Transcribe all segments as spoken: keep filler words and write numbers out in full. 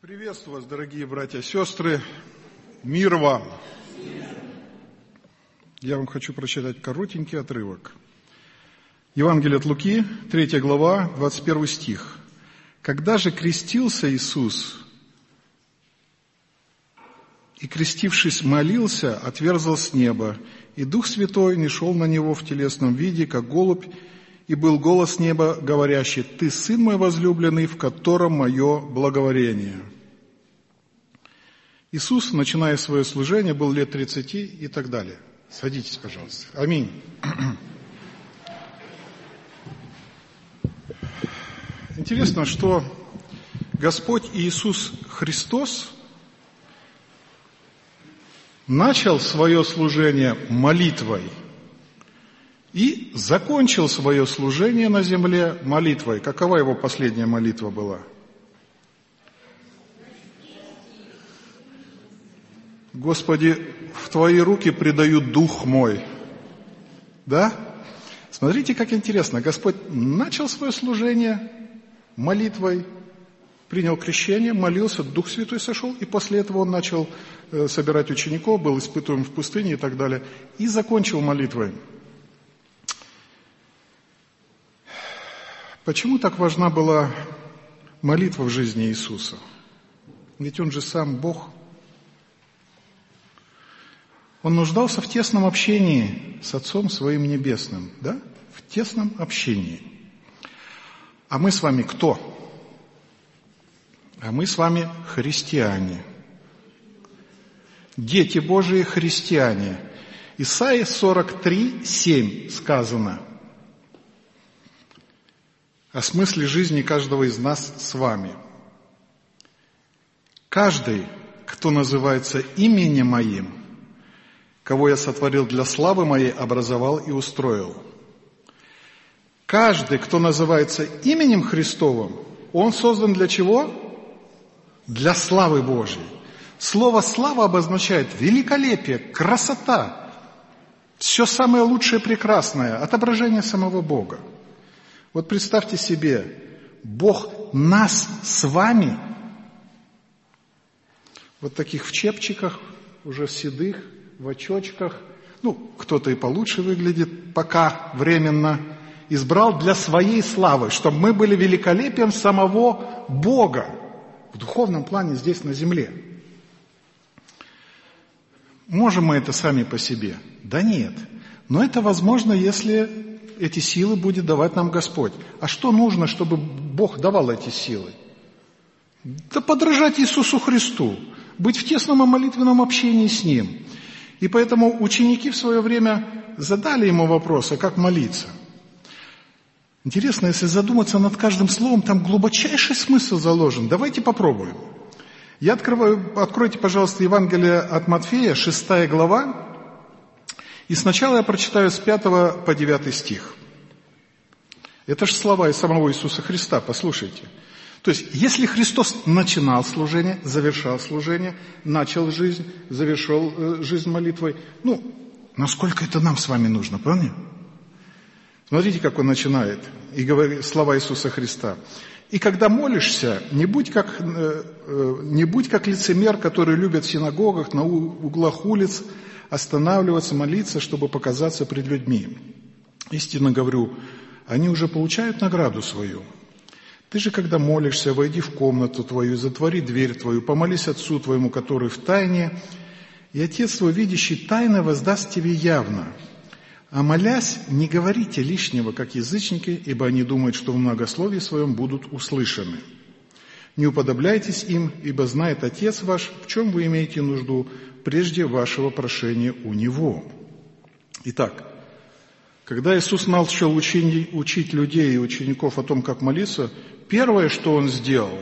Приветствую вас, дорогие братья и сестры. Мир вам! Я вам хочу прочитать коротенький отрывок. Евангелие от Луки, третья глава, двадцать первый стих. «Когда же крестился Иисус, и, крестившись, молился, отверзал с неба, и Дух Святой нишел на него в телесном виде, как голубь, и был голос неба, говорящий: „Ты, Сын мой возлюбленный, в котором мое благоволение“». Иисус, начиная свое служение, был лет тридцати и так далее. Садитесь, пожалуйста. Аминь. Интересно, что Господь Иисус Христос начал свое служение молитвой и закончил свое служение на земле молитвой. Какова его последняя молитва была? «Господи, в Твои руки предаю дух мой». Да? Смотрите, как интересно. Господь начал свое служение молитвой, принял крещение, молился, Дух Святой сошел, и после этого Он начал собирать учеников, был испытуем в пустыне и так далее, и закончил молитвой. Почему так важна была молитва в жизни Иисуса? Ведь Он же сам Бог. Он нуждался в тесном общении с Отцом Своим Небесным, да? В тесном общении. А мы с вами кто? А мы с вами христиане. Дети Божии христиане. Исайя сорок три, семь сказано о смысле жизни каждого из нас с вами. «Каждый, кто называется именем Моим, кого я сотворил для славы Моей, образовал и устроил». Каждый, кто называется именем Христовым, он создан для чего? Для славы Божьей. Слово «слава» обозначает великолепие, красота, все самое лучшее, прекрасное, отображение самого Бога. Вот представьте себе, Бог нас с вами, вот таких в чепчиках, уже седых, в очочках, ну, кто-то и получше выглядит, пока временно, избрал для своей славы, чтобы мы были великолепием самого Бога в духовном плане здесь на земле. Можем мы это сами по себе? Да нет. Но это возможно, если эти силы будет давать нам Господь. А что нужно, чтобы Бог давал эти силы? Да подражать Иисусу Христу, быть в тесном и молитвенном общении с Ним. И поэтому ученики в свое время задали ему вопрос, а как молиться? Интересно, если задуматься над каждым словом, там глубочайший смысл заложен. Давайте попробуем. Я открываю, откройте, пожалуйста, Евангелие от Матфея, шестая глава. И сначала я прочитаю с пятого по девятый стих. Это же слова из самого Иисуса Христа, послушайте. То есть, если Христос начинал служение, завершал служение, начал жизнь, завершил э, жизнь молитвой, ну, насколько это нам с вами нужно, правильно? Смотрите, как Он начинает, и говорит слова Иисуса Христа. «И когда молишься, не будь как, э, э, не будь как лицемер, который любит в синагогах, на углах улиц, останавливаться, молиться, чтобы показаться пред людьми. Истинно говорю, они уже получают награду свою. Ты же, когда молишься, войди в комнату твою, затвори дверь твою, помолись Отцу твоему, который в тайне, и Отец твой, видящий тайно, воздаст тебе явно. А молясь, не говорите лишнего, как язычники, ибо они думают, что в многословии своем будут услышаны. Не уподобляйтесь им, ибо знает Отец ваш, в чем вы имеете нужду, прежде вашего прошения у Него». Итак, когда Иисус начал учить, учить людей и учеников о том, как молиться, первое, что Он сделал,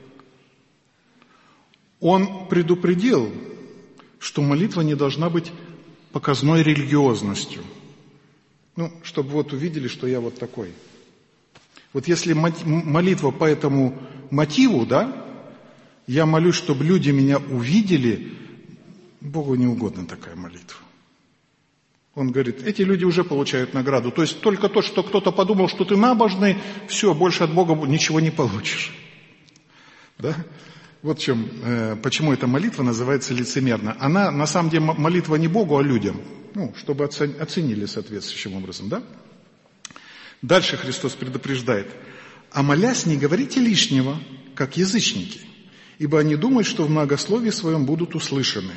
Он предупредил, что молитва не должна быть показной религиозностью. Ну, чтобы вот увидели, что я вот такой. Вот если молитва по этому мотиву, да, я молюсь, чтобы люди меня увидели, Богу не угодна такая молитва. Он говорит, эти люди уже получают награду. То есть только то, что кто-то подумал, что ты набожный, все, больше от Бога ничего не получишь. Да? Вот в чем, э, почему эта молитва называется лицемерно. Она на самом деле молитва не Богу, а людям, ну, чтобы оценили соответствующим образом, да? Дальше Христос предупреждает: «А молясь, не говорите лишнего, как язычники, ибо они думают, что в многословии своем будут услышаны».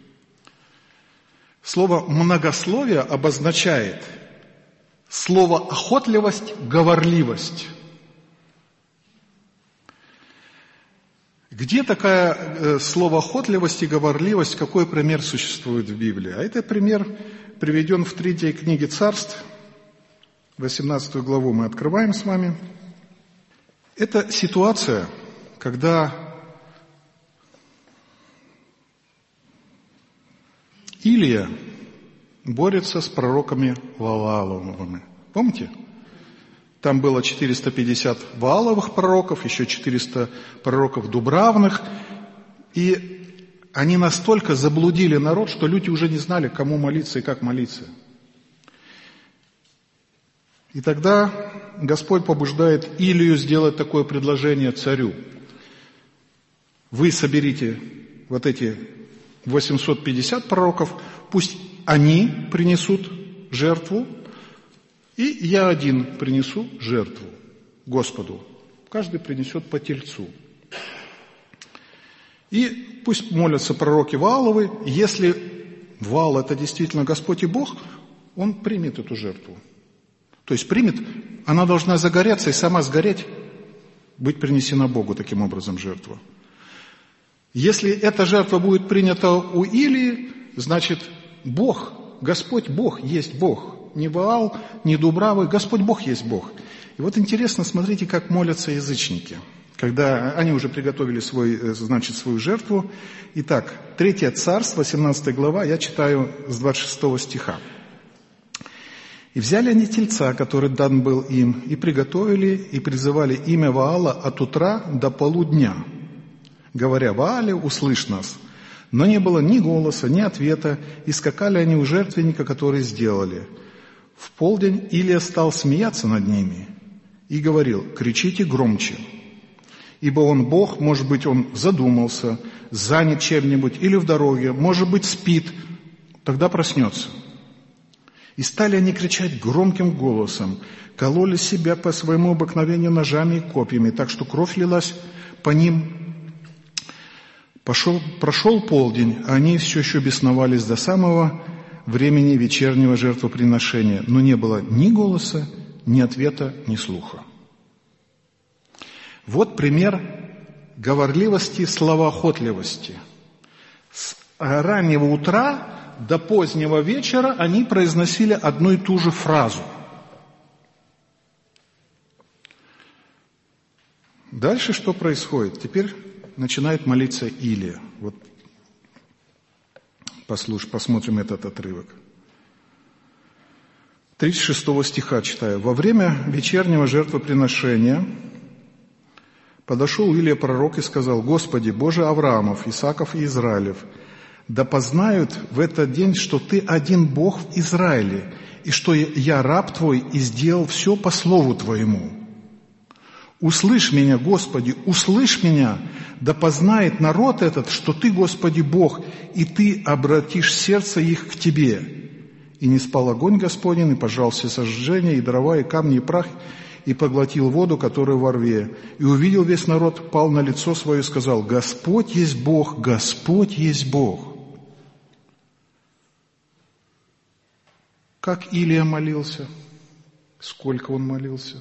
Слово «многословие» обозначает слово «охотливость», «говорливость». Где такое э, слово «охотливость» и «говорливость», какой пример существует в Библии? А это пример приведен в третьей книге Царств, восемнадцатую главу мы открываем с вами. Это ситуация, когда Илия борется с пророками Вааловыми. Помните? Там было четыреста пятьдесят Вааловых пророков, еще четыреста пророков Дубравных. И они настолько заблудили народ, что люди уже не знали, кому молиться и как молиться. И тогда Господь побуждает Илию сделать такое предложение царю. Вы соберите вот эти восемьсот пятьдесят пророков, пусть они принесут жертву, и я один принесу жертву Господу. Каждый принесет по тельцу. И пусть молятся пророки Вааловы. Если Ваал — это действительно Господь и Бог, он примет эту жертву. То есть примет, она должна загореться и сама сгореть, быть принесена Богу таким образом жертва. Если эта жертва будет принята у Илии, значит Бог, Господь Бог есть Бог. Не Ваал, не Дубравы, Господь Бог есть Бог. И вот интересно, смотрите, как молятся язычники, когда они уже приготовили свой, значит, свою жертву. Итак, третье Царство, восемнадцатая глава, я читаю с двадцать шестого стиха. «И взяли они тельца, который дан был им, и приготовили, и призывали имя Ваала от утра до полудня, говоря: Ваале, услышь нас. Но не было ни голоса, ни ответа, и скакали они у жертвенника, который сделали. В полдень Илия стал смеяться над ними и говорил: кричите громче, ибо он Бог, может быть, он задумался, занят чем-нибудь или в дороге, может быть, спит, тогда проснется. И стали они кричать громким голосом, кололи себя по своему обыкновению ножами и копьями, так что кровь лилась по ним. Пошел, прошел полдень, а они все еще бесновались до самого времени вечернего жертвоприношения, но не было ни голоса, ни ответа, ни слуха». Вот пример говорливости, словоохотливости. С раннего утра до позднего вечера они произносили одну и ту же фразу. Дальше что происходит? Теперь начинает молиться Илия. Вот послушай, посмотрим этот отрывок. тридцать шестого стиха читаю. «Во время вечернего жертвоприношения подошел Илия пророк и сказал: Господи, Боже Авраамов, Исааков и Израилев, да познают в этот день, что Ты один Бог в Израиле, и что я раб Твой, и сделал все по слову Твоему. Услышь меня, Господи, услышь меня, да познает народ этот, что Ты, Господи, Бог, и Ты обратишь сердце их к Тебе. И не спал огонь Господень, и пожал все сожжения, и дрова, и камни, и прах, и поглотил воду, которая во рве. И увидел весь народ, пал на лицо свое и сказал: Господь есть Бог, Господь есть Бог». Как Илия молился? Сколько он молился?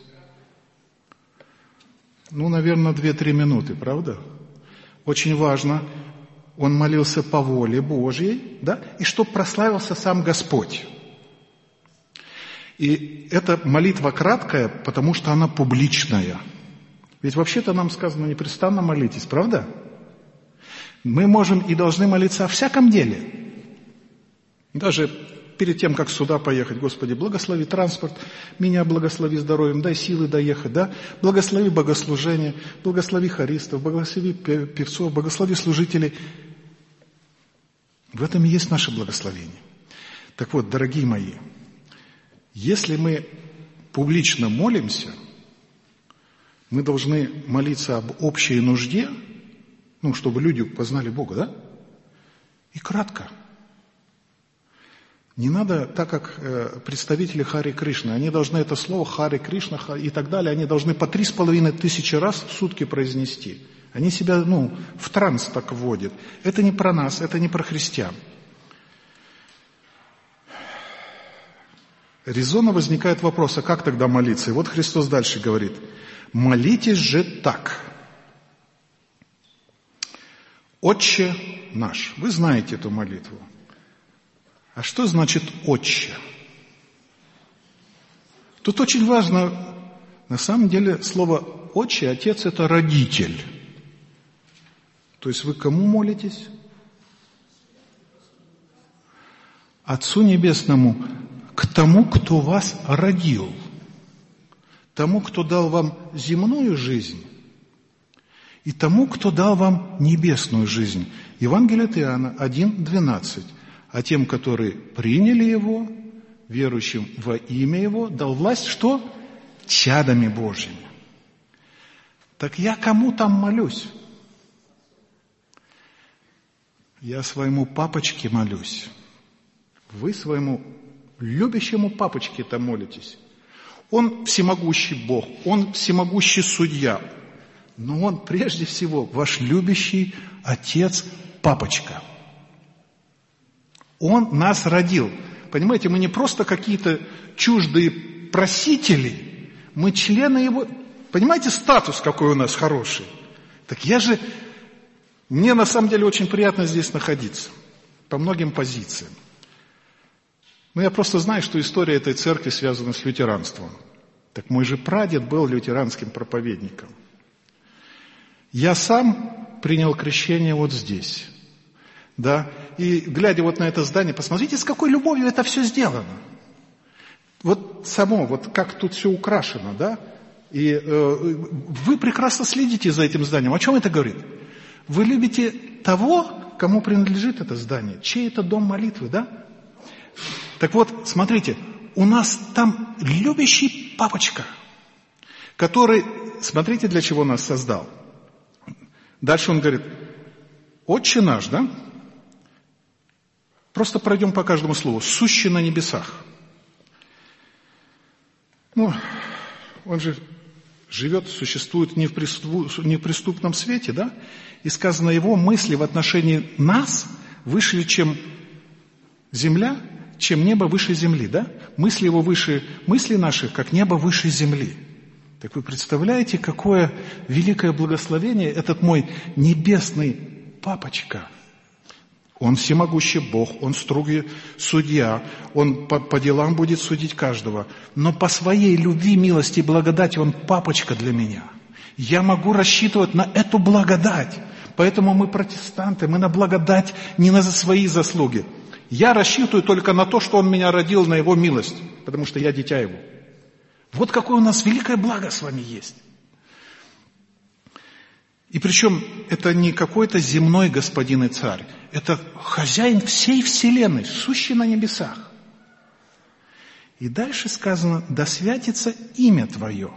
Ну, наверное, две-три минуты, правда? Очень важно, он молился по воле Божьей, да, и чтоб прославился сам Господь. И эта молитва краткая, потому что она публичная. Ведь вообще-то нам сказано: непрестанно молитесь, правда? Мы можем и должны молиться о всяком деле. Даже перед тем, как сюда поехать: Господи, благослови транспорт, меня благослови здоровьем, дай силы доехать, да? Благослови богослужение, благослови хористов, благослови певцов, благослови служителей. В этом и есть наше благословение. Так вот, дорогие мои, если мы публично молимся, мы должны молиться об общей нужде, Ну, чтобы люди познали Бога, да? И кратко. Не надо, так как э, представители Хари Кришны, они должны это слово Хари Кришна и так далее, они должны по три с половиной тысячи раз в сутки произнести. Они себя, ну, в транс так вводят. Это не про нас, это не про христиан. Резонно возникает вопрос, а как тогда молиться? И вот Христос дальше говорит, молитесь же так. Отче наш. Вы знаете эту молитву. А что значит «Отче»? Тут очень важно, на самом деле, слово «Отче», «Отец» — это родитель. То есть вы кому молитесь? Отцу Небесному, к тому, кто вас родил, тому, кто дал вам земную жизнь, и тому, кто дал вам небесную жизнь. Евангелие от Иоанна один двенадцать. А тем, которые приняли Его, верующим во имя Его, дал власть, что? Чадами Божьими. Так я кому там молюсь? Я своему папочке молюсь. Вы своему любящему папочке-то молитесь. Он всемогущий Бог, Он всемогущий судья. Но Он прежде всего ваш любящий Отец, папочка. Он нас родил. Понимаете, мы не просто какие-то чуждые просители, мы члены Его. Понимаете, статус какой у нас хороший? Так я же... Мне на самом деле очень приятно здесь находиться. По многим позициям. Но я просто знаю, что история этой церкви связана с лютеранством. Так мой же прадед был лютеранским проповедником. Я сам принял крещение вот здесь. Да? И глядя вот на это здание, посмотрите, с какой любовью это все сделано. Вот само, вот как тут все украшено, да? И э, вы прекрасно следите за этим зданием. О чем это говорит? Вы любите того, кому принадлежит это здание. Чей это дом молитвы, да? Так вот, смотрите, у нас там любящий папочка, который, смотрите, для чего нас создал. Дальше он говорит, Отче наш, да? Просто пройдем по каждому слову. Сущий на небесах. Ну, он же живет, существует в неприступном свете, да? И сказано, его мысли в отношении нас выше, чем земля, чем небо выше земли, да? Мысли его выше, мысли наших, как небо выше земли. Так вы представляете, какое великое благословение этот мой небесный папочка. Он всемогущий Бог, Он строгий судья, Он по, по делам будет судить каждого. Но по своей любви, милости и благодати Он папочка для меня. Я могу рассчитывать на эту благодать. Поэтому мы протестанты, мы на благодать, не на свои заслуги. Я рассчитываю только на то, что Он меня родил, на Его милость, потому что я дитя Его. Вот какое у нас великое благо с вами есть. И причем это не какой-то земной господин и царь. Это хозяин всей вселенной, сущий на небесах. И дальше сказано, да святится имя Твое.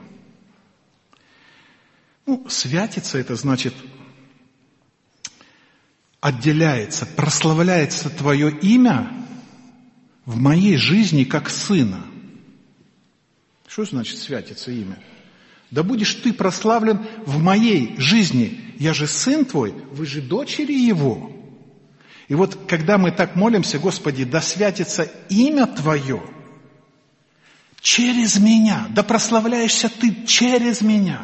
Ну, святится, это значит, отделяется, прославляется Твое имя в моей жизни как сына. Что значит святится имя? Да будешь ты прославлен в моей жизни. Я же сын твой, вы же дочери его. И вот когда мы так молимся, Господи, да святится имя Твое через меня, да прославляешься Ты через меня.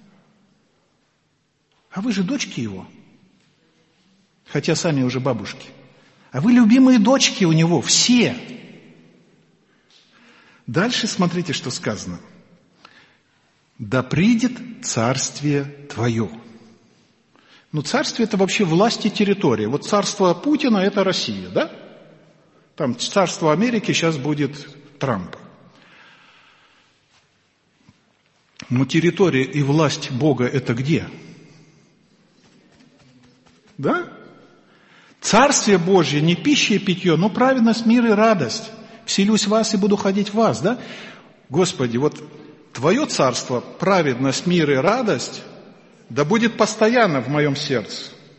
А вы же дочки Его, хотя сами уже бабушки. А вы любимые дочки у Него, все. Дальше смотрите, что сказано. Да придет царствие Твое. Ну, царствие – это вообще власть и территория. Вот царство Путина – это Россия, да? Там царство Америки сейчас будет Трампа. Но территория и власть Бога – это где? Да? Царствие Божье не пища и питье, но праведность, мир и радость. Вселюсь в вас и буду ходить в вас, да? Господи, вот Твое царство, праведность, мир и радость, да будет постоянно в моем сердце.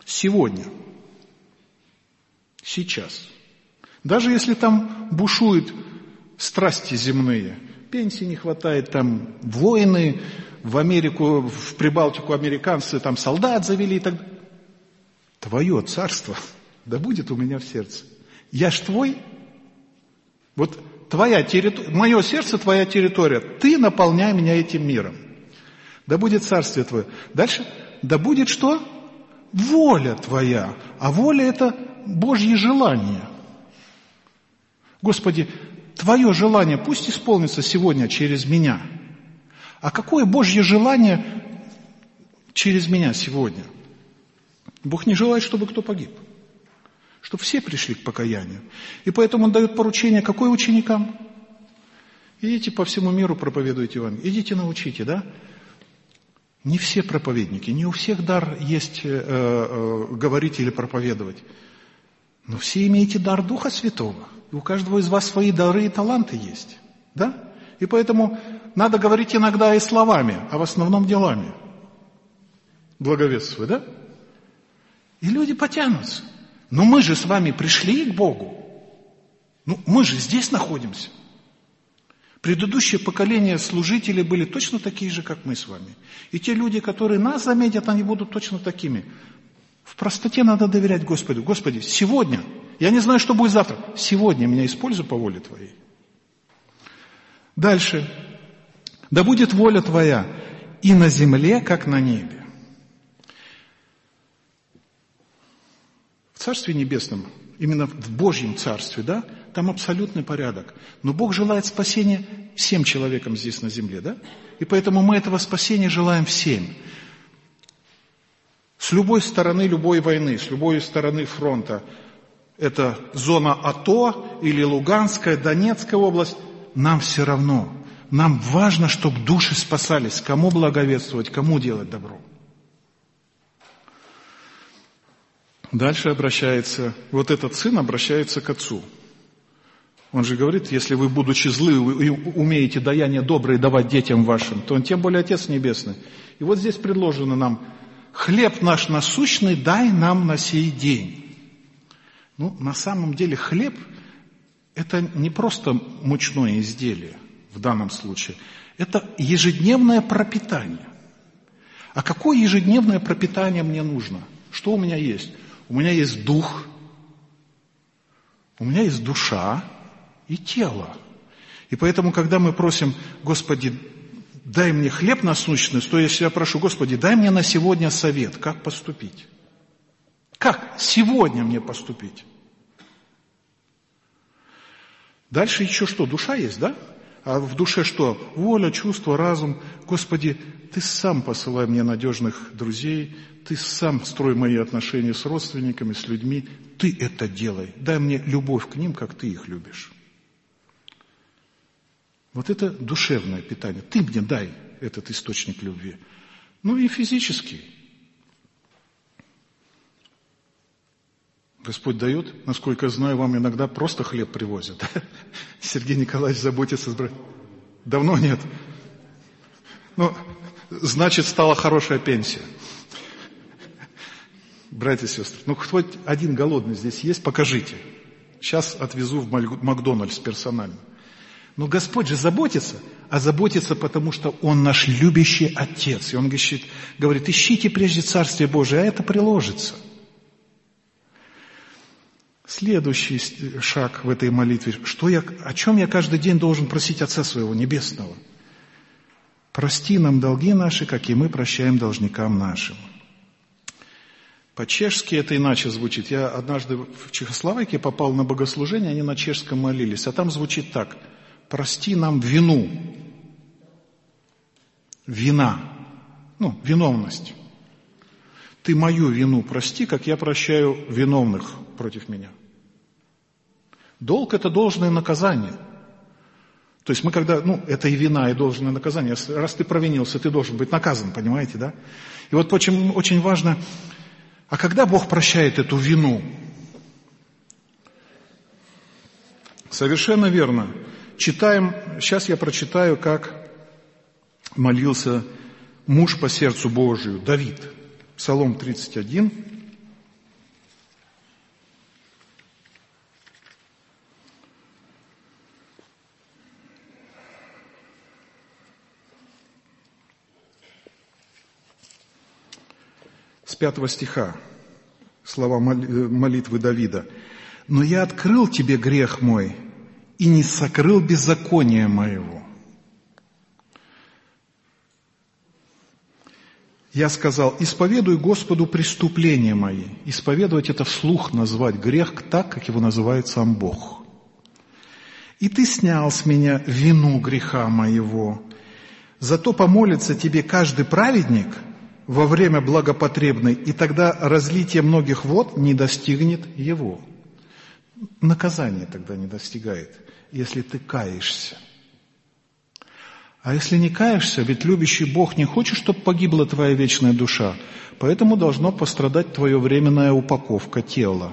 Сегодня. Сейчас. Даже если там бушуют страсти земные, пенсии не хватает, там войны, в Америку, в Прибалтику американцы там солдат завели и так далее. Твое царство, да будет у меня в сердце. Я ж твой. Вот твоя территория, мое сердце твоя территория. Ты наполняй меня этим миром. Да будет царствие твое. Дальше, да будет что? Воля твоя. А воля это Божье желание. Господи, Твое желание пусть исполнится сегодня через меня. А какое Божье желание через меня сегодня? Бог не желает, чтобы кто погиб. Чтобы все пришли к покаянию. И поэтому Он дает поручение какой ученикам? Идите по всему миру, проповедуйте Евангелие. Идите научите, да? Не все проповедники, не у всех дар есть э, э, говорить или проповедовать. Но все имеете дар Духа Святого. И у каждого из вас свои дары и таланты есть. Да? И поэтому надо говорить иногда и словами, а в основном делами. Благовествуя, да? И люди потянутся. Но мы же с вами пришли к Богу. Ну, мы же здесь находимся. Предыдущее поколение служителей были точно такие же, как мы с вами. И те люди, которые нас заметят, они будут точно такими. В простоте надо доверять Господу. Господи, сегодня, я не знаю, что будет завтра, сегодня меня используй по воле Твоей. Дальше. Да будет воля Твоя и на земле, как на небе. В Царстве Небесном, именно в Божьем Царстве, да, там абсолютный порядок. Но Бог желает спасения всем человекам здесь на земле, да? И поэтому мы этого спасения желаем всем. С любой стороны любой войны, с любой стороны фронта, это зона АТО или Луганская, Донецкая область, нам все равно. Нам важно, чтобы души спасались, кому благовествовать, кому делать добро. Дальше обращается, вот этот сын обращается к отцу. Он же говорит, если вы, будучи злы, вы умеете даяние доброе давать детям вашим, то он тем более Отец Небесный. И вот здесь предложено нам, хлеб наш насущный дай нам на сей день. Ну, на самом деле хлеб – это не просто мучное изделие в данном случае. Это ежедневное пропитание. А какое ежедневное пропитание мне нужно? Что у меня есть? У меня есть дух, у меня есть душа и тело. И поэтому, когда мы просим, Господи, дай мне хлеб насущный, то если я прошу, Господи, дай мне на сегодня совет, как поступить. Как сегодня мне поступить? Дальше еще что? Душа есть, да? А в душе что? Воля, чувство, разум. Господи, Ты сам посылай мне надежных друзей, Ты сам строй мои отношения с родственниками, с людьми. Ты это делай. Дай мне любовь к ним, как Ты их любишь. Вот это душевное питание. Ты мне дай этот источник любви. Ну и физический. Господь дает, насколько я знаю, вам иногда просто хлеб привозят. Сергей Николаевич заботится. Давно нет. Ну, значит, стала хорошая пенсия. Братья и сестры, ну хоть один голодный здесь есть, покажите. Сейчас отвезу в Макдональдс персонально. Но Господь же заботится, а заботится, потому что Он наш любящий Отец. И Он говорит, говорит, ищите прежде Царствие Божие, а это приложится. Следующий шаг в этой молитве. Что я, о чем я каждый день должен просить Отца Своего Небесного? Прости нам долги наши, как и мы прощаем должникам нашим. По-чешски это иначе звучит. Я однажды в Чехословакии попал на богослужение, они на чешском молились, а там звучит так. Прости нам вину. Вина. Ну, виновность. Ты мою вину прости, как я прощаю виновных против меня. Долг – это должное наказание. То есть мы когда, ну, это и вина, и должное наказание. Раз ты провинился, ты должен быть наказан, понимаете, да? И вот очень, очень важно, а когда Бог прощает эту вину? Совершенно верно. Читаем, сейчас я прочитаю, как молился муж по сердцу Божию, Давид. Псалом тридцать один, пятого стиха, слова молитвы Давида. «Но я открыл тебе грех мой и не сокрыл беззакония моего. Я сказал, исповедуй Господу преступления мои». Исповедовать — это вслух назвать грех так, как его называет сам Бог. «И ты снял с меня вину греха моего. Зато помолится тебе каждый праведник во время благопотребной, и тогда разлитие многих вод не достигнет его». Наказание тогда не достигает, если ты каешься. А если не каешься, ведь любящий Бог не хочет, чтобы погибла твоя вечная душа, поэтому должно пострадать твоя временная упаковка тела.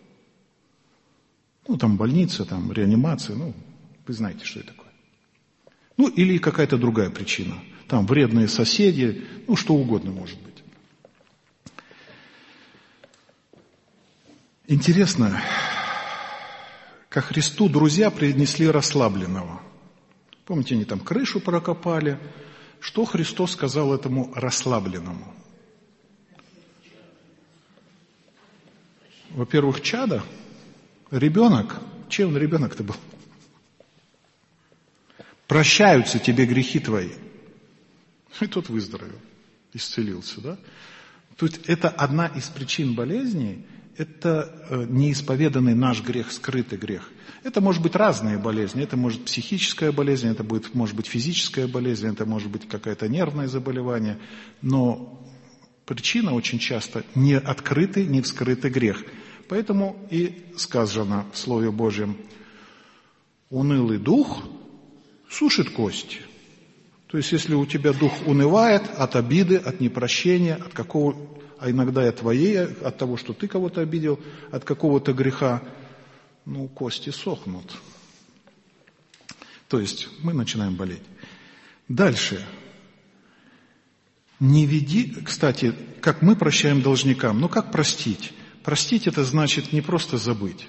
Ну, там больница, там реанимация, ну, вы знаете, что это такое. Ну, или какая-то другая причина. Там вредные соседи, ну, что угодно может быть. Интересно, ко Христу друзья принесли расслабленного. Помните, они там крышу прокопали. Что Христос сказал этому расслабленному? Во-первых, чадо, ребенок. Чей он ребенок-то был? Прощаются тебе грехи твои. И тот выздоровел, исцелился, да? Тут это одна из причин болезней. Это неисповеданный наш грех, скрытый грех. Это может быть разные болезни. Это может быть психическая болезнь, это будет, может быть физическая болезнь, это может быть какое-то нервное заболевание. Но причина очень часто не открытый, не вскрытый грех. Поэтому и сказано в Слове Божьем: унылый дух сушит кости. То есть, если у тебя дух унывает от обиды, от непрощения, от какого, а иногда и от твоей, от того, что ты кого-то обидел, от какого-то греха, ну, кости сохнут. То есть, мы начинаем болеть. Дальше. Не веди, кстати, как мы прощаем должникам, ну, как простить? Простить — это значит не просто забыть.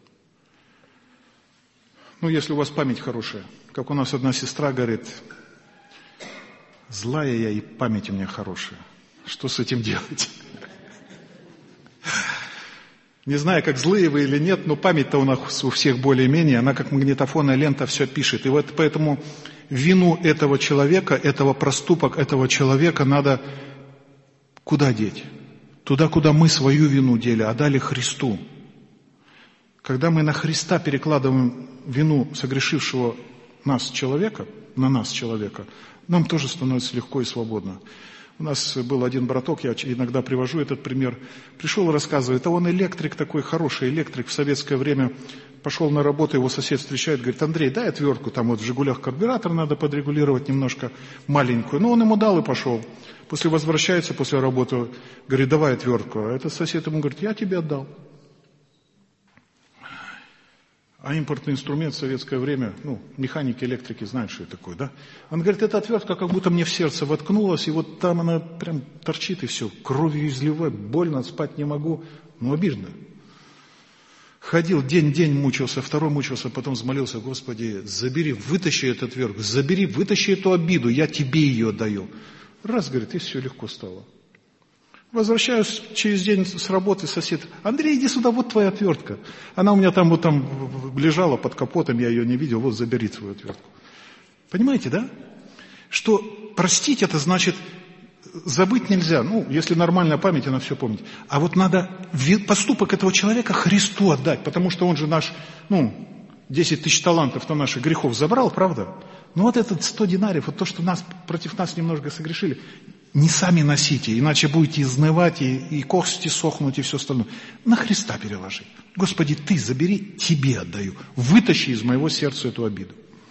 Ну, если у вас память хорошая. Как у нас одна сестра говорит: злая я и память у меня хорошая. Что с этим делать? Не знаю, как злые вы или нет, но память-то у нас у всех более-менее, она как магнитофонная лента все пишет. И вот поэтому вину этого человека, этого проступок этого человека надо куда деть? Туда, куда мы свою вину дели, а дали Христу. Когда мы на Христа перекладываем вину согрешившего нас человека, на нас человека, нам тоже становится легко и свободно. У нас был один браток, я иногда привожу этот пример, пришел и рассказывает, а он электрик такой, хороший электрик, в советское время пошел на работу, его сосед встречает, говорит: Андрей, дай отвертку, там вот в «Жигулях» карбюратор надо подрегулировать немножко, маленькую. Ну, он ему дал и пошел. После возвращается, после работы, говорит: давай отвертку. А этот сосед ему говорит: я тебе отдал. А импортный инструмент в советское время, ну, механики, электрики знают, что это такое, да? Он говорит: эта отвертка как будто мне в сердце воткнулась, и вот там она прям торчит, и все, кровью изливает, больно, спать не могу. Ну, обидно. Ходил, день-день мучился, второй мучился, потом взмолился: Господи, забери, вытащи эту отвертку, забери, вытащи эту обиду, я тебе ее даю. Раз, говорит, и все, легко стало. Возвращаюсь через день с работы, сосед: Андрей, иди сюда, вот твоя отвертка. Она у меня там вот там лежала под капотом, я ее не видел, вот забери свою отвертку. Понимаете, да? Что простить — это значит забыть нельзя. Ну, если нормальная память, она все помнит. А вот надо поступок этого человека Христу отдать, потому что он же наш, ну, десять тысяч талантов-то наших грехов забрал, правда? Ну вот этот сто динариев, вот то, что нас, против нас немножко согрешили, не сами носите, иначе будете изнывать, и, и кости сохнуть, и все остальное. На Христа переложи. Господи, ты забери, тебе отдаю. Вытащи из моего сердца эту обиду.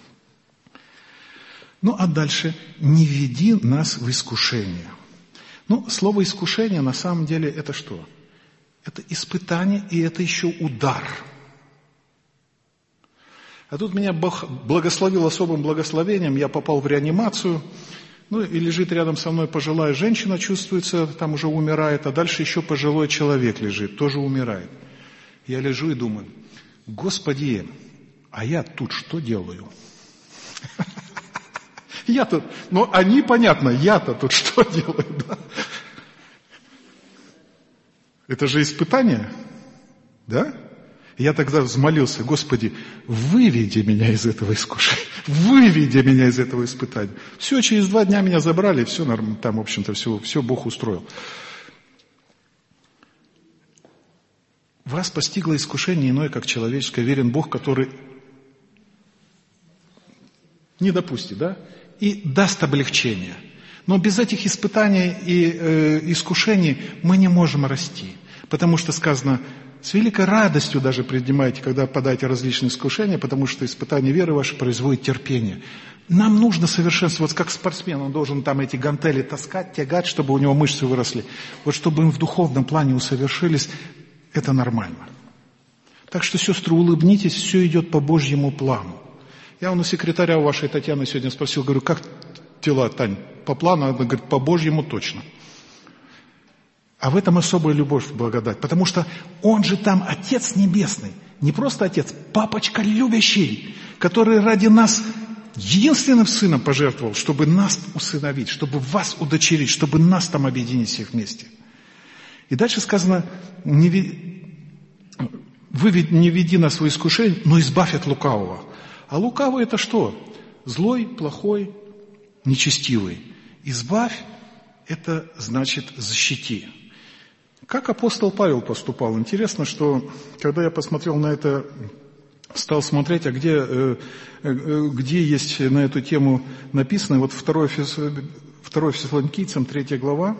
Ну, а дальше: не веди нас в искушение. Ну, слово искушение на самом деле это что? Это испытание, и это еще удар. А тут меня Бог благословил особым благословением, я попал в реанимацию. Ну, и лежит рядом со мной пожилая женщина, чувствуется, там уже умирает, а дальше еще пожилой человек лежит, тоже умирает. Я лежу и думаю: Господи, а я тут что делаю? Я тут, ну, они, понятно, я-то тут что делаю, да? Это же испытание, да? Я тогда взмолился: Господи, выведи меня из этого искушения, выведи меня из этого испытания. Все, через два дня меня забрали, все нормально, там, в общем-то, все, все Бог устроил. Вас постигло искушение иное, как человеческое, верен Бог, который не допустит, да? И даст облегчение. Но без этих испытаний и э, искушений мы не можем расти. Потому что сказано: с великой радостью даже принимайте, когда подаете различные искушения, потому что испытание веры вашей производит терпение. Нам нужно совершенствоваться, как спортсмен. Он должен там эти гантели таскать, тягать, чтобы у него мышцы выросли. Вот чтобы им в духовном плане усовершились, это нормально. Так что, сестры, улыбнитесь, все идет по Божьему плану. Я вон у секретаря у вашей Татьяны сегодня спросил, говорю: как дела, Тань? По плану? Она говорит: по Божьему точно. А в этом особая любовь, благодать. Потому что Он же там Отец Небесный. Не просто Отец, Папочка любящий, который ради нас единственным Сыном пожертвовал, чтобы нас усыновить, чтобы вас удочерить, чтобы нас там объединить всех вместе. И дальше сказано: не ви... вы не веди нас в искушение, но избавь от лукавого. А лукавый это что? Злой, плохой, нечестивый. Избавь – это значит защити. Как апостол Павел поступал? Интересно, что когда я посмотрел на это, стал смотреть, а где, где есть на эту тему написано, вот второе Фессалоникийцам, третья глава.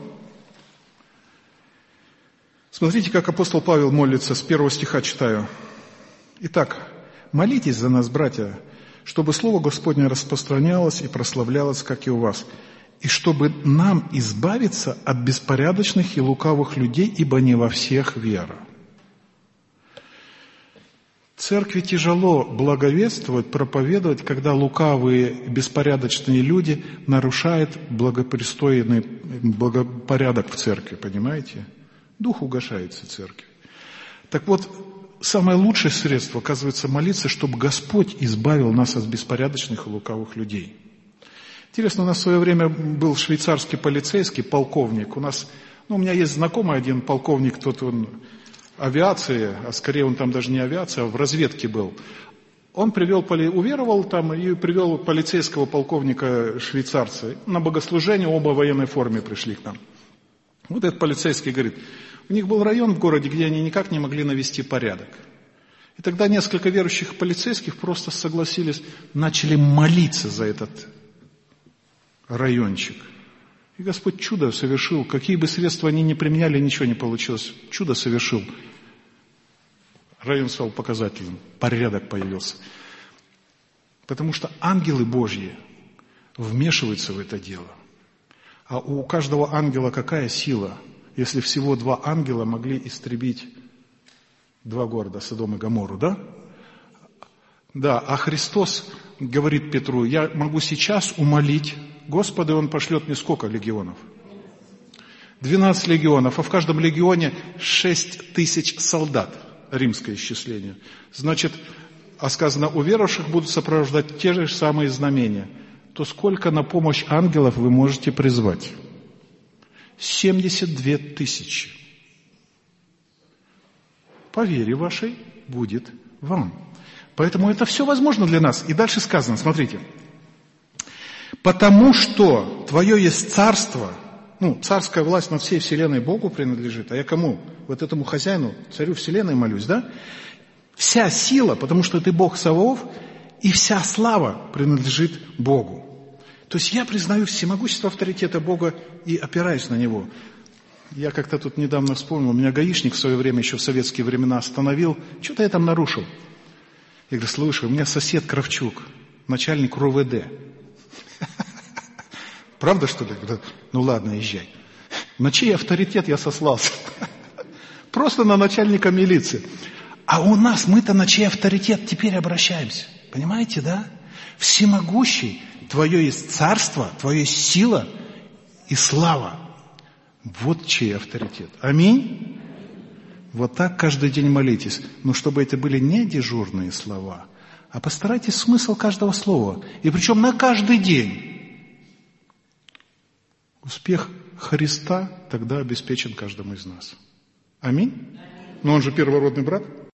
Смотрите, как апостол Павел молится, с первого стиха читаю. Итак, молитесь за нас, братья, чтобы Слово Господне распространялось и прославлялось, как и у вас, и чтобы нам избавиться от беспорядочных и лукавых людей, ибо не во всех вера. Церкви тяжело благовествовать, проповедовать, когда лукавые, беспорядочные люди нарушают благопристойный благопорядок в церкви, понимаете? Дух угошается церкви. Так вот, самое лучшее средство, оказывается, молиться, чтобы Господь избавил нас от беспорядочных и лукавых людей. Интересно, у нас в свое время был швейцарский полицейский, полковник. У нас, ну, у меня есть знакомый один полковник, тот он авиации, а скорее он там даже не авиация, а в разведке был. Он привел, уверовал там и привел полицейского полковника швейцарца. На богослужение оба в военной форме пришли к нам. Вот этот полицейский говорит: у них был район в городе, где они никак не могли навести порядок. И тогда несколько верующих полицейских просто согласились, начали молиться за этот райончик. И Господь чудо совершил. Какие бы средства они ни применяли, ничего не получилось. Чудо совершил. Район стал показательным. Порядок появился. Потому что ангелы Божьи вмешиваются в это дело. А у каждого ангела какая сила? Если всего два ангела могли истребить два города, Содом и Гоморру, да? Да, а Христос говорит Петру: я могу сейчас умолить Господа, и Он пошлет мне сколько легионов? Двенадцать легионов, а в каждом легионе шесть тысяч солдат, римское исчисление. Значит, а сказано, у верующих будут сопровождать те же самые знамения. То сколько на помощь ангелов вы можете призвать? семьдесят две тысячи. По вере вашей будет вам. Поэтому это все возможно для нас. И дальше сказано, смотрите. Потому что Твое есть царство, ну, царская власть над всей вселенной Богу принадлежит, а я кому? Вот этому хозяину, царю вселенной молюсь, да? Вся сила, потому что Ты Бог Саваоф, и вся слава принадлежит Богу. То есть я признаю всемогущество авторитета Бога и опираюсь на Него. Я как-то тут недавно вспомнил, меня гаишник в свое время, еще в советские времена, остановил. Что-то я там нарушил. Я говорю: слушай, у меня сосед Кравчук, начальник РОВД. Правда, что ли? Ну ладно, езжай. На чей авторитет я сослался? Просто на начальника милиции. А у нас, мы-то на чей авторитет теперь обращаемся? Понимаете, да? Всемогущий, Твое есть царство, Твое есть сила и слава. Вот чей авторитет. Аминь. Вот так каждый день молитесь. Но чтобы это были не дежурные слова, а постарайтесь смысл каждого слова. И причем на каждый день. Успех Христа тогда обеспечен каждому из нас. Аминь? Но он же первородный брат.